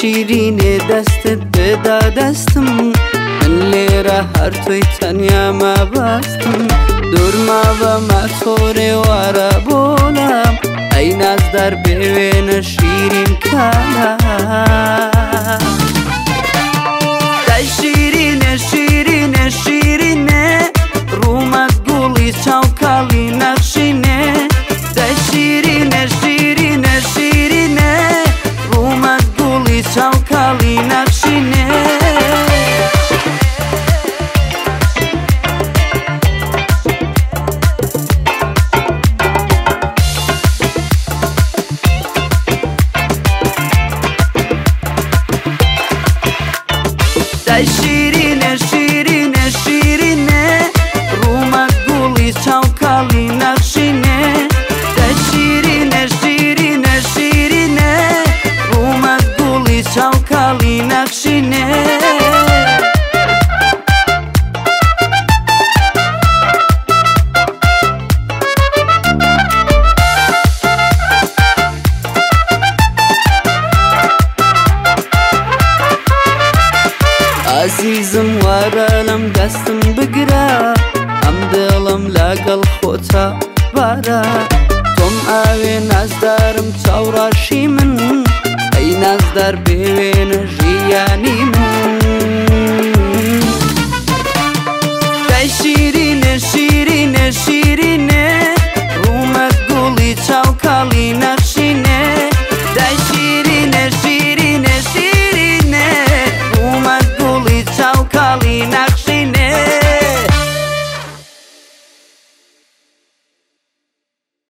شیرینێ دەستت بێدا دەستم من لێرە هەر تۆی تەنیا مەبەستم دوورماوە مەتۆرێ وارە بۆلام ئەی نازدار بێوێنە شیرین کالا دای شیرینێ شیرینێ شیرینێ ڕوومەت گوڵی چاوکاڵی نەخشینێ دای شیرینێ شیرینێ شیرینێ ڕوومەت گوڵی چاوکاڵی نەخشینێ دای شیرینێ شیرینێ شیرینێ ڕوومەت گوڵی چاوکاڵی نەخشینێ دای شیرینێ شیرینێ شیرینێ ڕوومەت گوڵی چاوکاڵی نەخشینێ عزیزم وارە لەم دەستم بگرە ئەم دڵم لەگەڵ خۆتە بارە تۆم ئاوێ نازدارم چاوڕاشی من ئەی نازدار بێوێنە ژیانی من دای شیرینێ شیرینێ شیرینێ